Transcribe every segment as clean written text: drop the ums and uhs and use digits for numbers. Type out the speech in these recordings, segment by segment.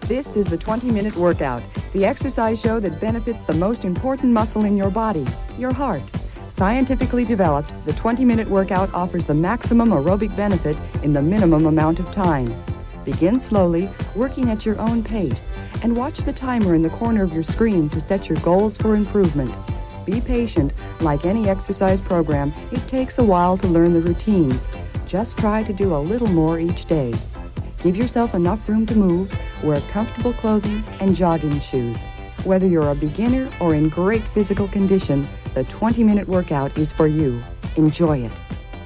This is the 20-Minute Workout, the exercise show that benefits the most important muscle in your body, your heart. Scientifically developed, the 20-Minute Workout offers the maximum aerobic benefit in the minimum amount of time. Begin slowly, working at your own pace, and watch the timer in the corner of your screen to set your goals for improvement. Be patient. Like any exercise program, it takes a while to learn the routines. Just try to do a little more each day. Give yourself enough room to move, wear comfortable clothing, and jogging shoes. Whether you're a beginner or in great physical condition, the 20-Minute Workout is for you. Enjoy it.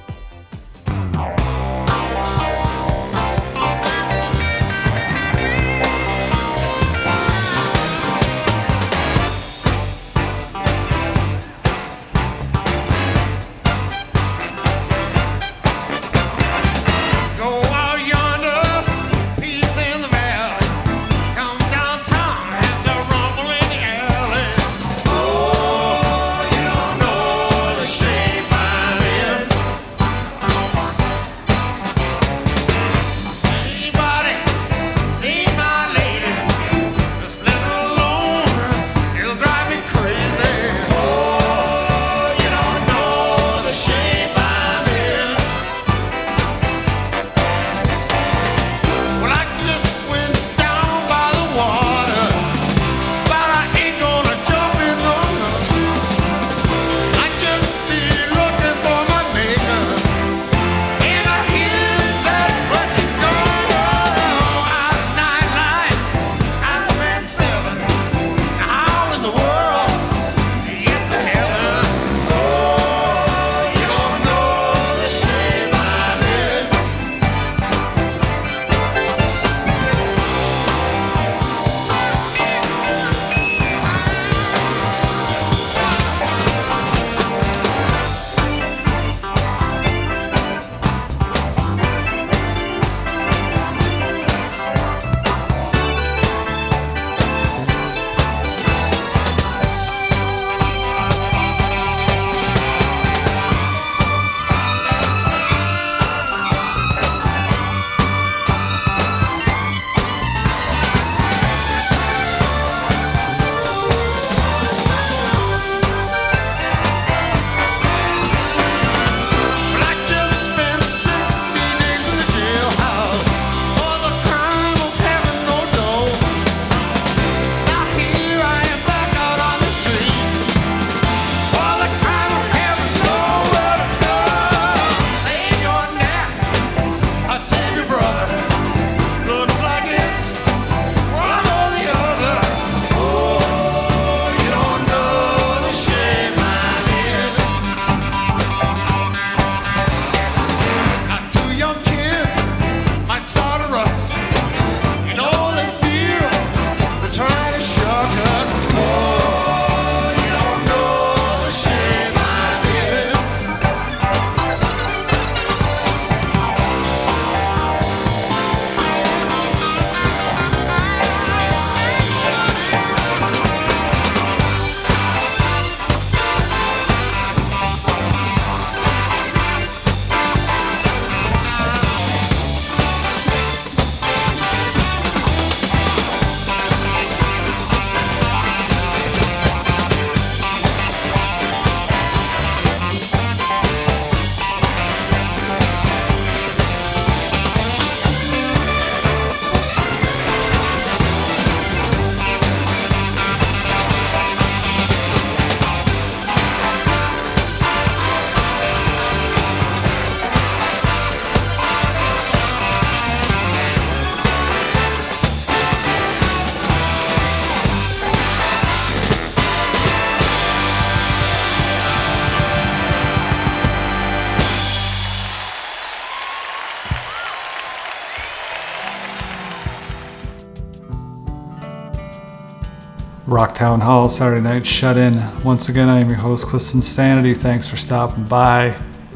Rocktown Hall Saturday Night Shut-In. Once again, I am your host, Cliff Insanity. Thanks for stopping by.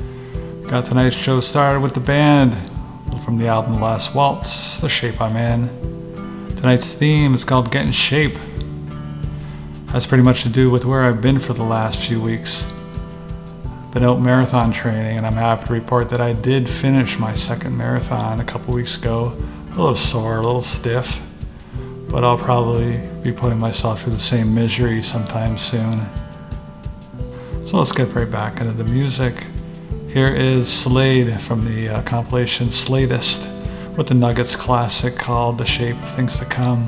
Got tonight's show started with the band from the album The Last Waltz, The Shape I'm In. Tonight's theme is called Get in Shape. Has pretty much to do with where I've been for the last few weeks. Been out marathon training, and I'm happy to report that I did finish my second marathon a couple weeks ago. A little sore, a little stiff. but I'll probably be putting myself through the same misery sometime soon. So let's get right back into the music. Here is Slade from the compilation Sladist with the Nuggets classic called The Shape of Things to Come.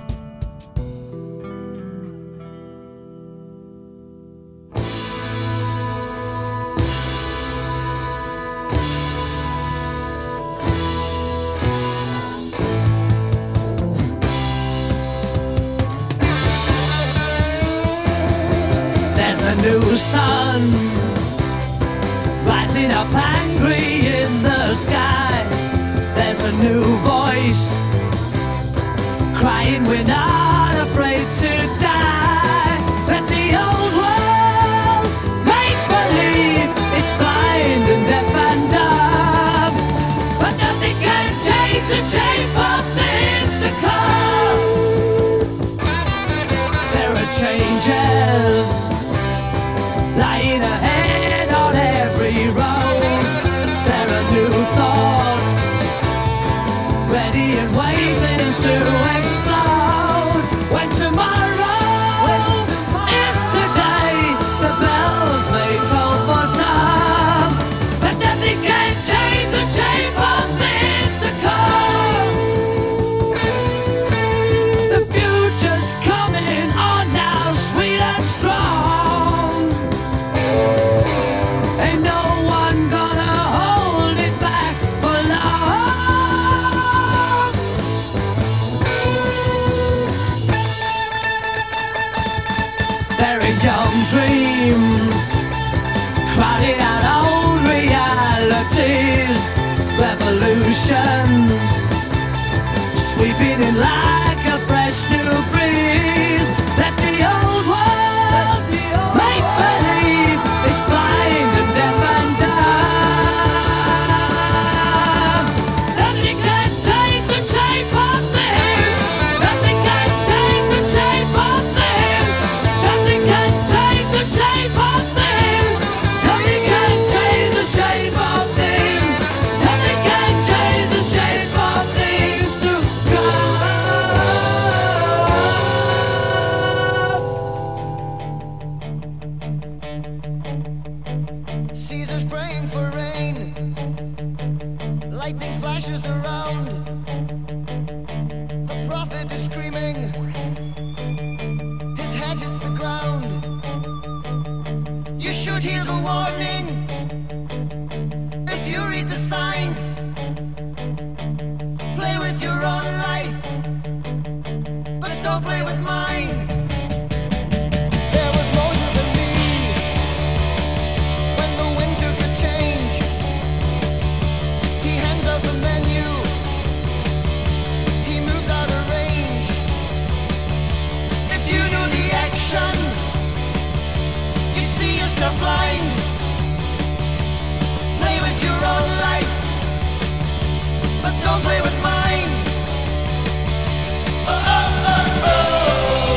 New sun rising up angry in the sky. There's a new voice crying, we're not afraid to die. Let the old world make believe it's blind and deaf and dumb, but nothing can change the shape of things to come. There are changes lying ahead on every road. There are new thoughts ready and waiting to explode. When tomorrow is today, the bells may toll for some, but nothing can change the shape of things to come. The future's coming on now, sweet and strong. Ain't no one gonna hold it back for long. There are young dreams crowding out old realities. Revolutions sweeping in like a fresh new breeze. Let the old world make believe it's blind and deaf and dumb. Nothing can change the shape of things. Nothing can change the shape of things. Nothing can change the shape of things. Nothing can change the shape of things. Nothing can change the shape of things to come. Caesar's praying for rain. Lightning flashes around. The prophet is screaming. His head hits the ground. You should hear the warning. If you read the signs, play with your own life, but don't play with mine. There was Moses and me when the wind took a change. He hands out the menu. He moves out of range. If you knew the action, you'd see yourself blind. Play with your own life, but don't play with mine. Oh, oh, oh, oh.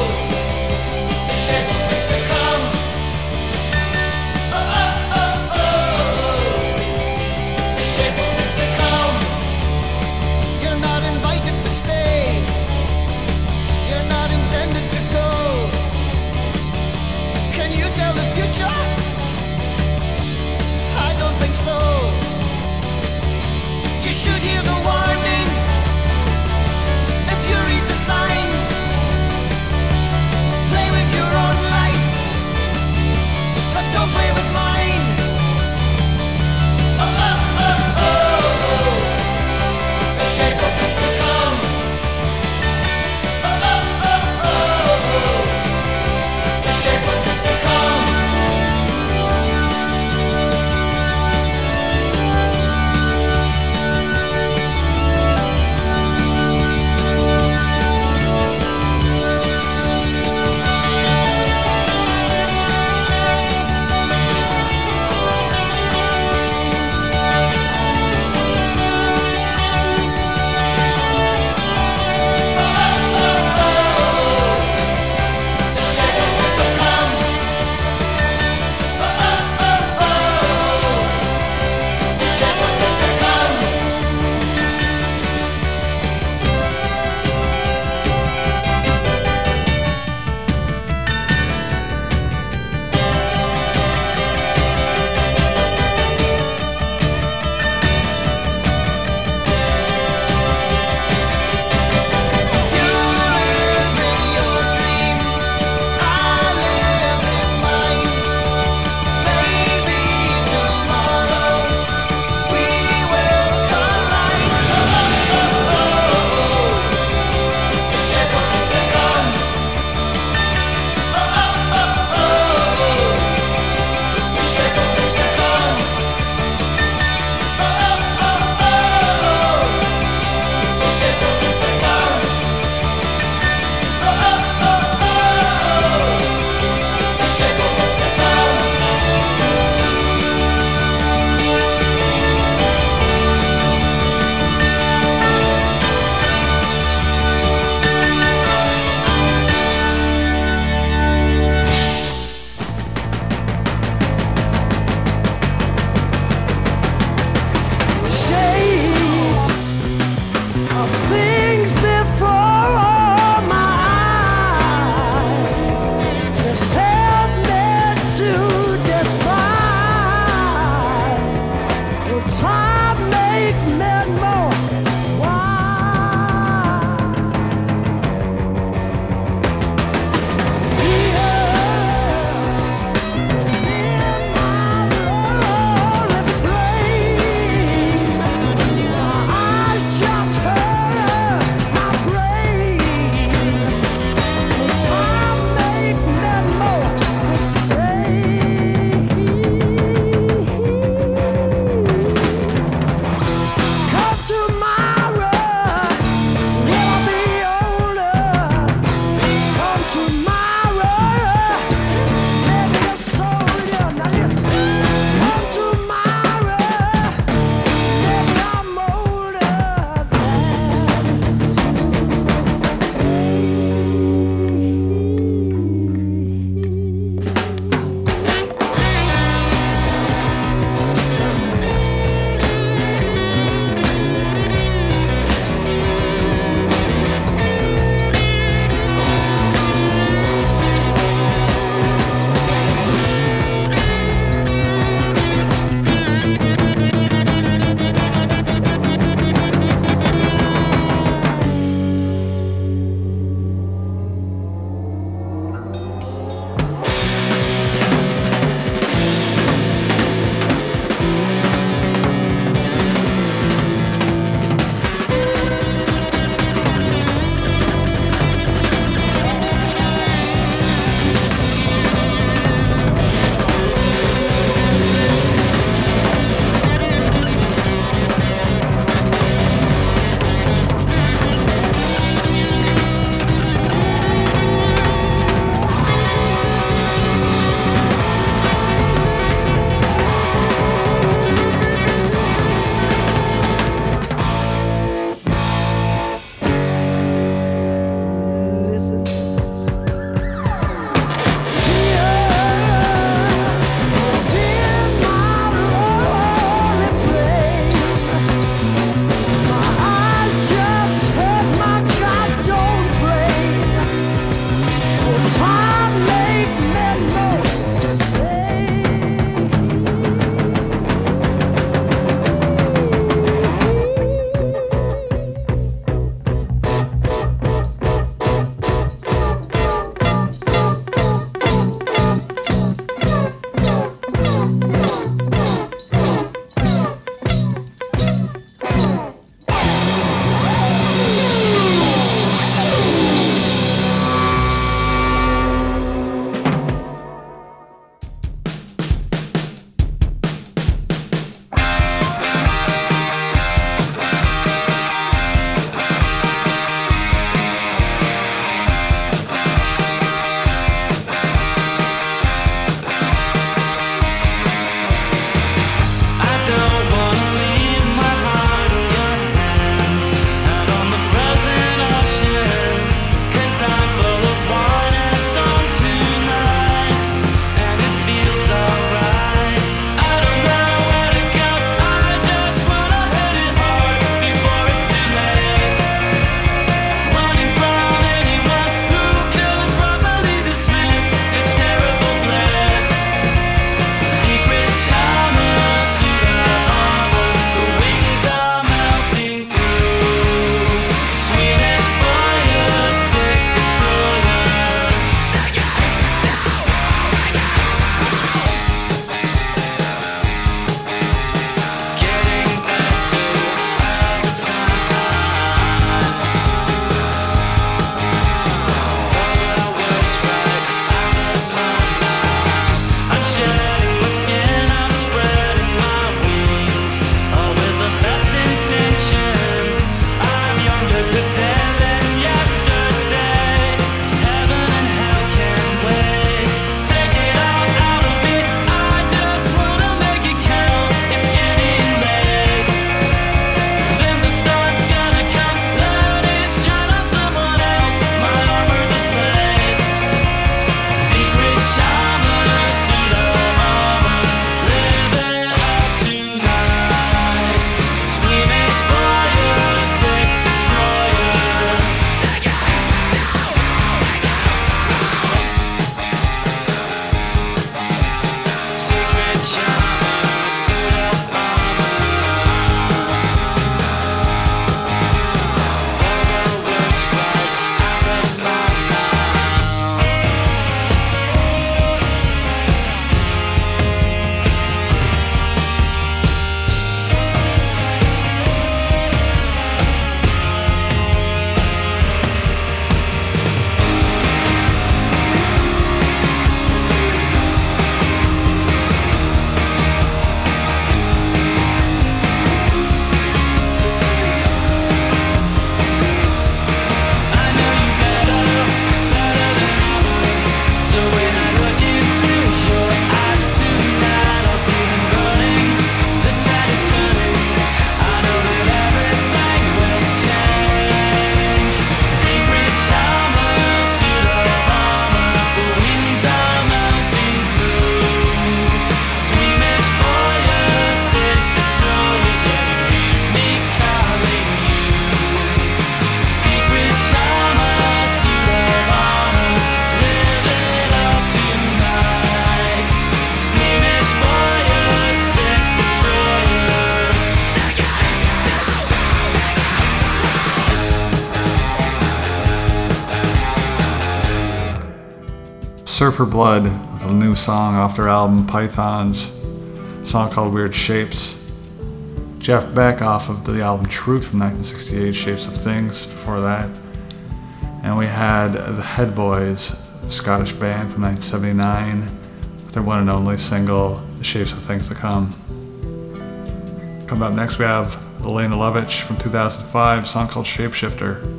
Surfer Blood with a new song off their album Pythons, a song called Weird Shapes. Jeff Beck off of the album Truth from 1968, Shapes of Things, before that. And we had the Head Boys, a Scottish band from 1979, with their one and only single, The Shapes of Things to Come. Coming up next we have Elena Lovich from 2005, a song called Shapeshifter.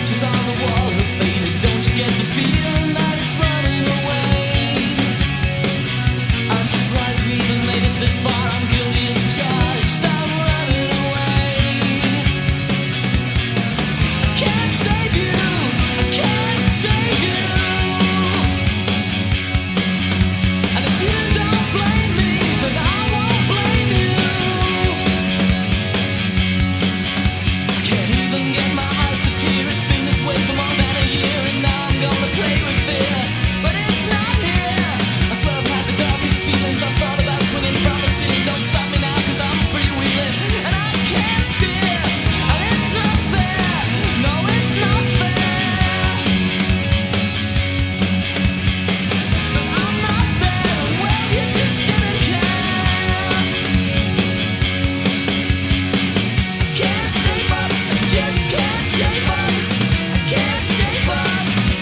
pictures on the wall have faded. Don't you get the feeling that it's running away? I'm surprised we even made it this far. I'm guilty as charged. I'm running away. I can't save you. I can't save you. And if you don't blame me, then I won't blame you. I can't even get my eyes to tear. It's been this way for more than a year, and now I'm gonna play with fear. But it's not here. I swear I've had the darkest feelings. I've thought about swinging from the ceiling. Don't stop me now, cause I'm freewheeling. And I can't steer. And it's not fair. No, it's not fair. But I'm not there. Well, you just shouldn't care. Can't shape up. I just can't shape up. I can't shape up.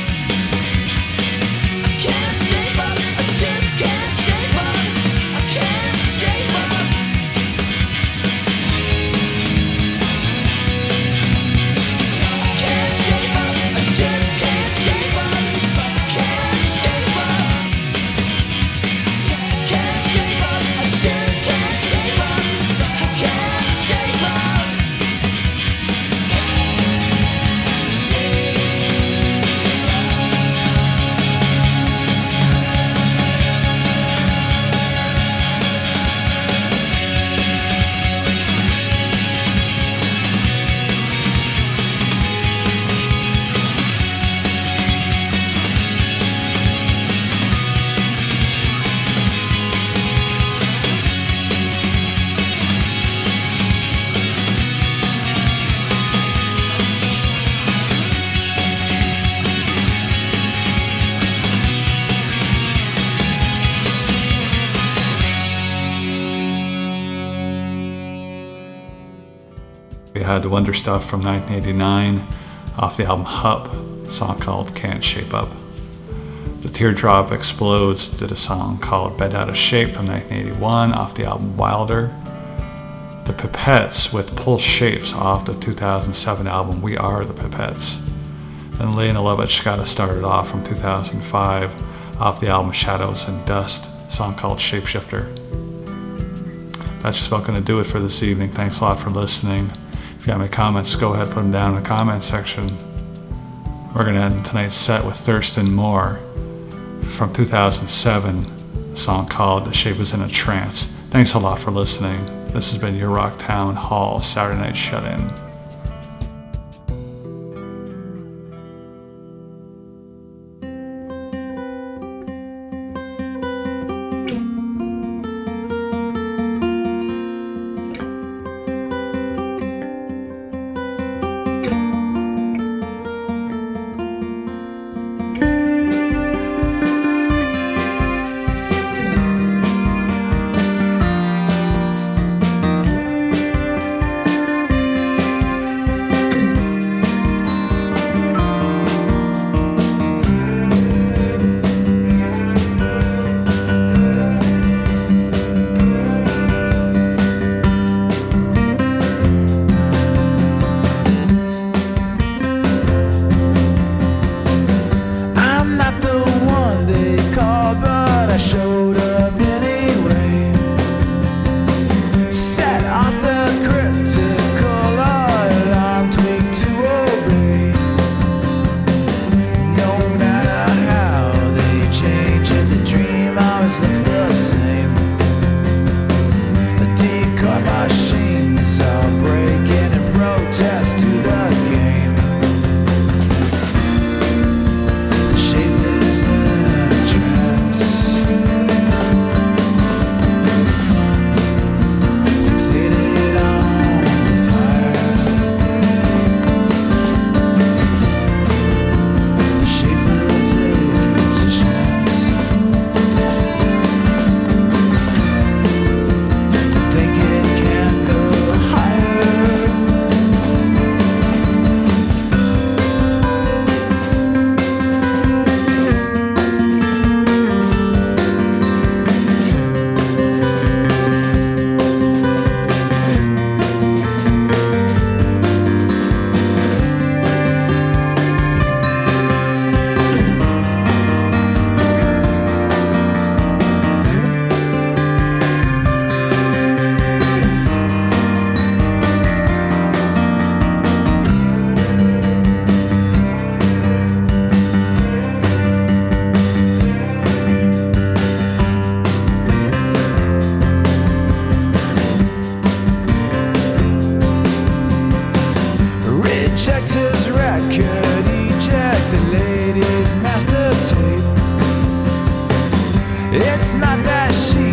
I can't shape up. I just can't shape up. I can't shape up. I can't shape up. I just can't shape up. Can't shape up. Can't shape up. I just can't shape up. I can't shape up. We had the Wonder Stuff from 1989 off the album Hup, a song called Can't Shape Up. The Teardrop Explodes did a song called Bent Out of Shape from 1981 off the album Wilder. The Pipettes with Pulse Shapes off the 2007 album We Are the Pipettes. Then Lena Lovitch got us started off from 2005 off the album Shadows and Dust, a song called Shapeshifter. That's just about going to do it for this evening. Thanks a lot for listening. If you have any comments, go ahead and put them down in the comment section. We're going to end tonight's set with Thurston Moore from 2007, a song called The Shape Is in a Trance. Thanks a lot for listening. This has been your Rock Town Hall Saturday Night Shut-In. It's not that she